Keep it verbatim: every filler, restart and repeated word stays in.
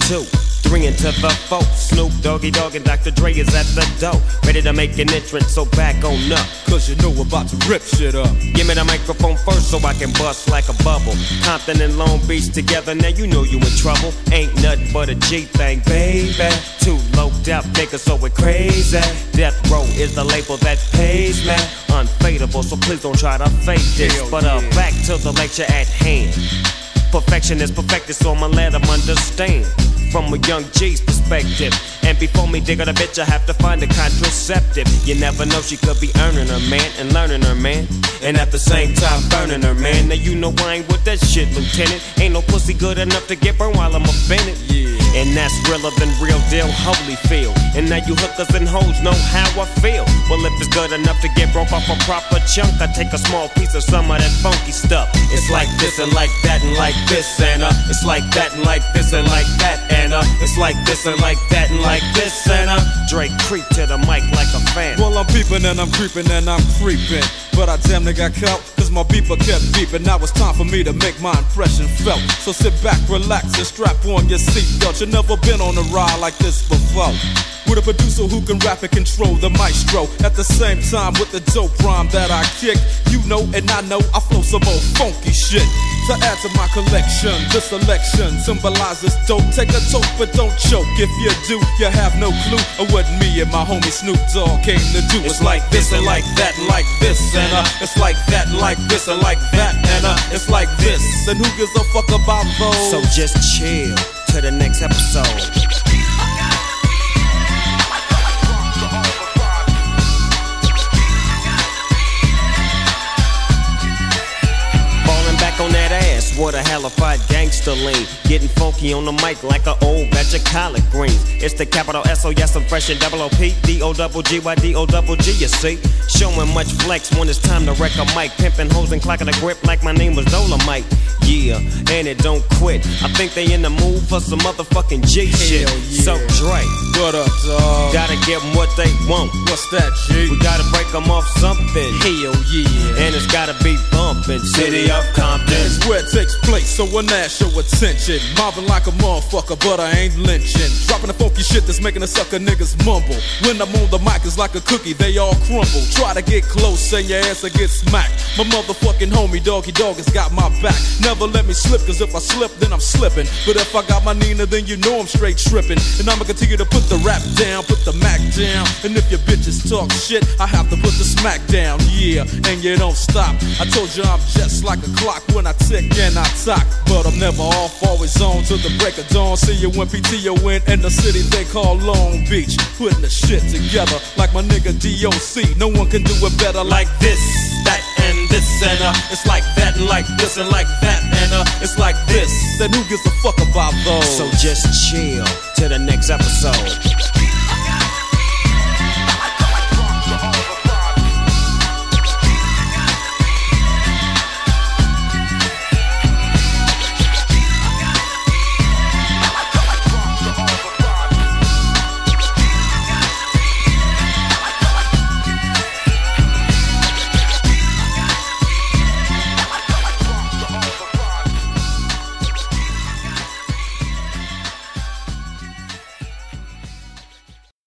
two, three into the four. Snoop, Doggy Dogg, and Doctor Dre is at the door, ready to make an entrance, so back on up. Cause you know we're about to rip shit up. Give me the microphone first so I can bust like a bubble. Compton and Long Beach together, now you know you in trouble. Ain't nothing but a G thing, baby. Too loped out niggas, so we're crazy. Death Row is the label that pays me. Unfadable, so please don't try to fake this. Hell but uh, yeah. back to the lecture at hand. Perfection is perfected, so I'ma let them understand from a young G's perspective. And before me dig on a bitch, I have to find a contraceptive. You never know, she could be earning her man and learning her man, and at the same time burning her man. Now you know I ain't with that shit, Lieutenant. Ain't no pussy good enough to get burned while I'm offended. Yeah. And that's realer than real deal Holyfield. And now you hookers and hoes know how I feel. Well, if it's good enough to get broke off a proper chunk, I take a small piece of some of that funky stuff. It's like this and like that and like this and uh, it's like that and like this and like that and uh, it's like this and like that and like this and uh, Drake creep to the mic like a fan. Well, I'm peeping and I'm creeping and I'm creeping, but I damn near got caught, cause my beeper kept beeping. Now it's time for me to make my impression felt. So sit back, relax, and strap on your seatbelt. You've never been on a ride like this before, with a producer who can rap and control the maestro. At the same time with the dope rhyme that I kick, you know and I know I flow some old funky shit. To add to my collection, this selection symbolizes dope. Take a toke but don't choke. If you do, you have no clue of what me and my homie Snoop Dogg came to do. It's like this and like that and like this and uh, it's like that and like this and like that and uh, it's like this. And who gives a fuck about those? So just chill to the next episode. On that ass, what a hellified gangster lean. Getting funky on the mic like an old batch of collard greens. It's the capital S O, yes I'm fresh and double O P D O double G Y D O double G, you see. Showing much flex when it's time to wreck a mic. Pimping hoes and clocking a grip like my name was Dolomite. Yeah, and it don't quit. I think they in the mood for some motherfucking G shit. Yeah. So Dre, what up, dog? gotta give them what they want. What's that, G? We gotta break them off something. Hell yeah. And it's gotta be bumpin'. City of Compton. It's where it takes place, so when that show attention. Mobbing like a motherfucker, but I ain't lynching. Dropping the funky shit that's making the sucker niggas mumble. When I'm on the mic, it's like a cookie, they all crumble. Try to get close and your ass will get smacked. My motherfucking homie, Doggy Dogg, has got my back. Never let me slip, cause if I slip, then I'm slipping. But if I got my Nina, then you know I'm straight tripping. And I'ma continue to put the rap down, put the Mac down. And if your bitches talk shit, I have to put the smack down. Yeah, and you don't stop. I told you I'm just like a clock when I tick and I talk. But I'm never off, always on till the break of dawn. See you when P T O in in the city they call Long Beach. Putting the shit together like my nigga D O C. No one can do it better like this, that, and this, and uh, it's like that, and like this, and like that, and uh, it's like this. Then who gives a fuck about those? So just chill to the next episode.